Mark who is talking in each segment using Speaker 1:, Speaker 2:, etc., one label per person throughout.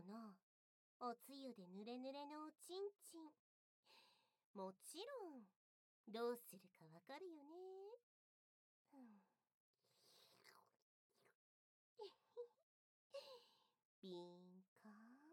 Speaker 1: のおつゆでぬれぬれのおちんちん。もちろんどうするかわかるよね。敏感。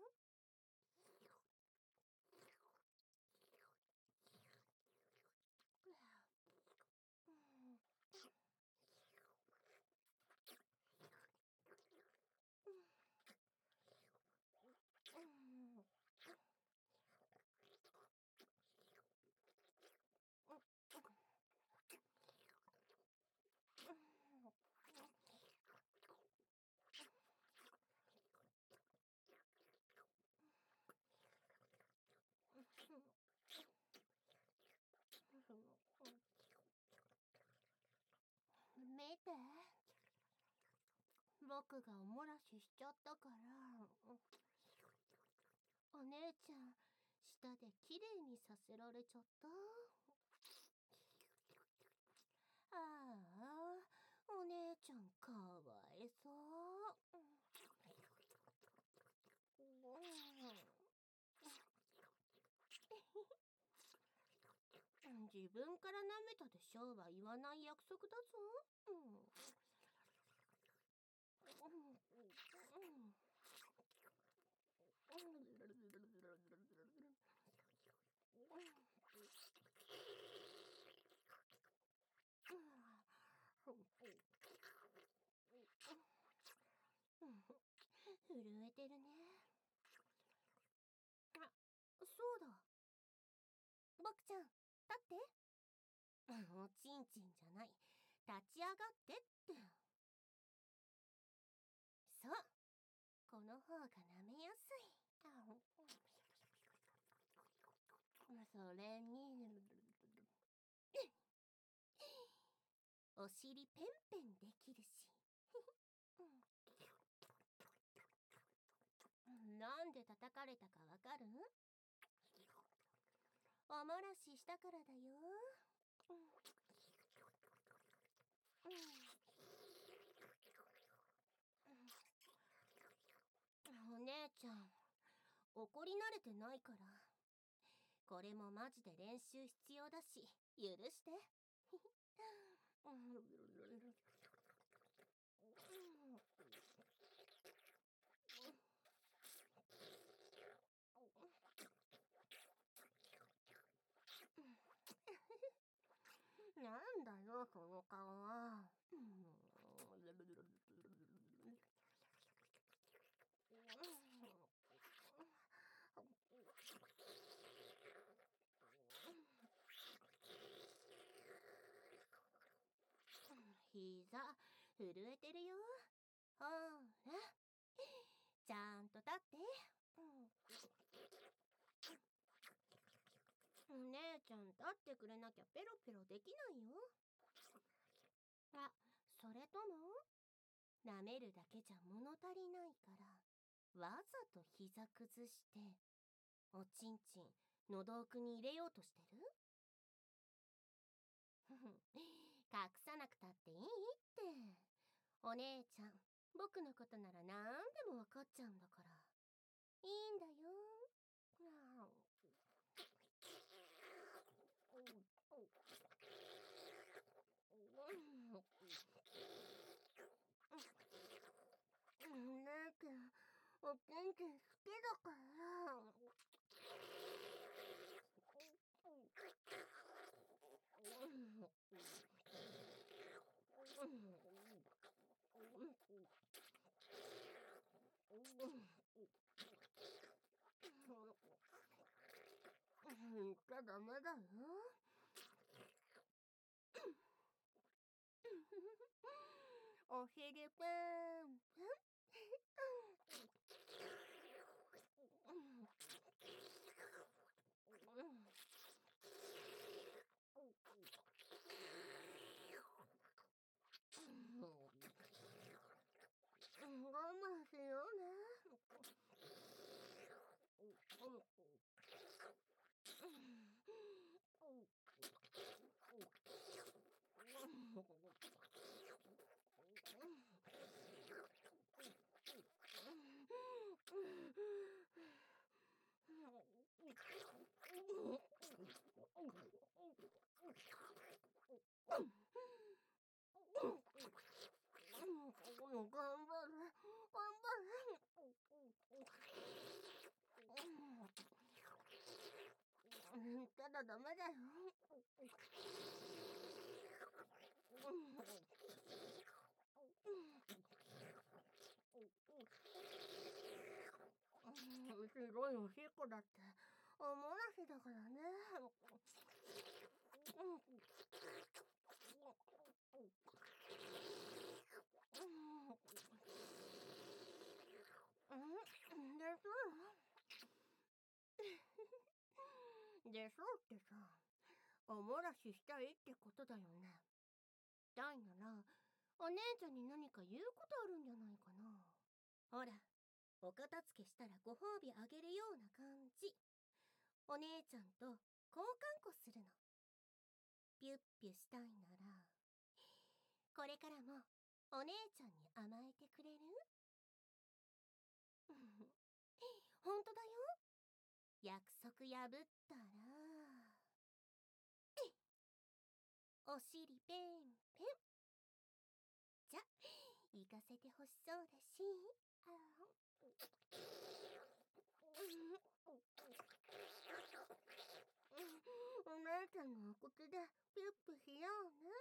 Speaker 1: 見て、僕がおもらししちゃったから、お姉ちゃん舌できれいにさせられちゃった。ああ、お姉ちゃんかわいそう。自分から舐めたでしょうは言わない約束だぞ。震えてるね。あ、そうだ。僕ちゃん、立って。おちんちんじゃない。立ち上がってって。そう。この方が舐めやすい。それに、お尻ペンペンできるし。なんで叩かれたかわかる？おもらししたからだよ。お姉ちゃん、怒り慣れてないから。これもマジで練習必要だし、許して。なんだよ、その顔は。膝、震えてるよ。ほら、ちゃんと立って。お姉ちゃん立ってくれなきゃペロペロできないよ。あ、それとも舐めるだけじゃ物足りないからわざと膝崩しておちんちん喉奥に入れようとしてる？隠さなくたっていいって。お姉ちゃん、僕のことなら何でも分かっちゃうんだから。いいんだよ。お姉ちゃん、おちんちん好きだから。言っちゃダメだよ。お尻ペンペン。我慢しようね。 頑張る。ただダメだよ。すごいおしっこだっておもらしだからね。でそうってさ、おもらししたいってことだよね。だいならお姉ちゃんに何か言うことあるんじゃないかな。ほら、お片付けしたらご褒美あげるような感じ。お姉ちゃんと交換庫するの。ピュッピュしたいなら、これからもお姉ちゃんに甘えてくれる？ほんとだよ。約束破ったら、お尻ペンペン。じゃ、行かせてほしそうだし。お姉ちゃんのお口でピュッピュしようね。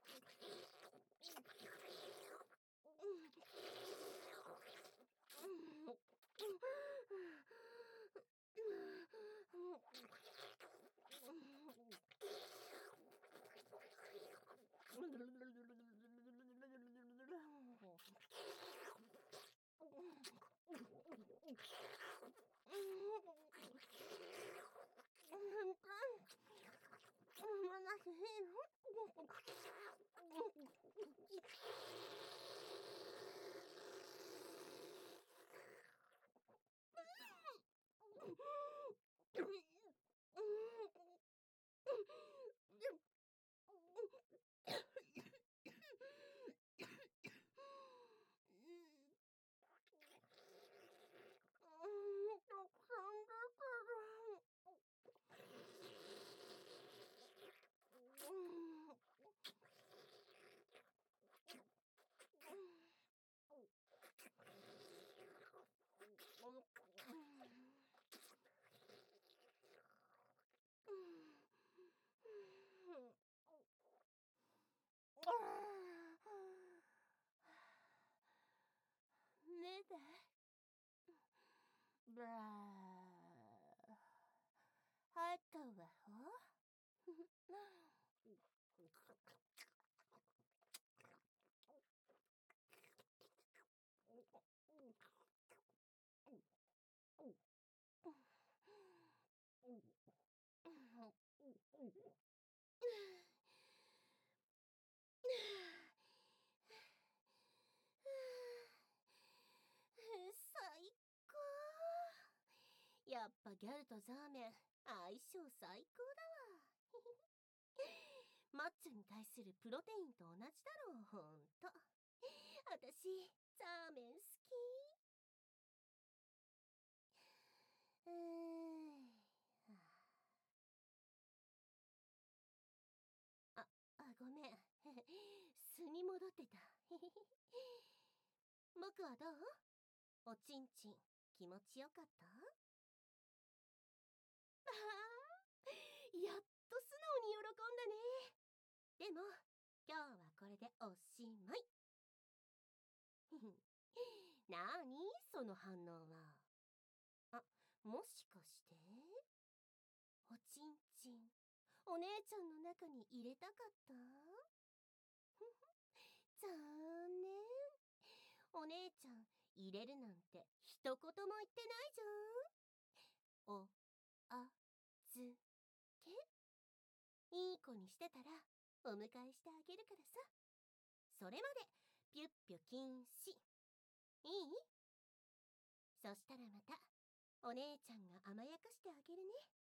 Speaker 1: ねでブラー入ったわよ。最高。やっぱギャルとザーメン相性最高だわ。マッチョに対するプロテインと同じだろう。ほんと私ザーメン好き。ごめん。素に戻ってた。僕はどう？おちんちん気持ちよかった？やっと素直に喜んだね。でも今日はこれでおしまい。なーにその反応は。もしかしておちんちんお姉ちゃんの中に入れたかった？残念。お姉ちゃん入れるなんて一言も言ってないじゃん。おあずけ。いい子にしてたらお迎えしてあげるからさ。それまでピュッピュ禁止。いい？そしたらまたお姉ちゃんが甘やかしてあげるね。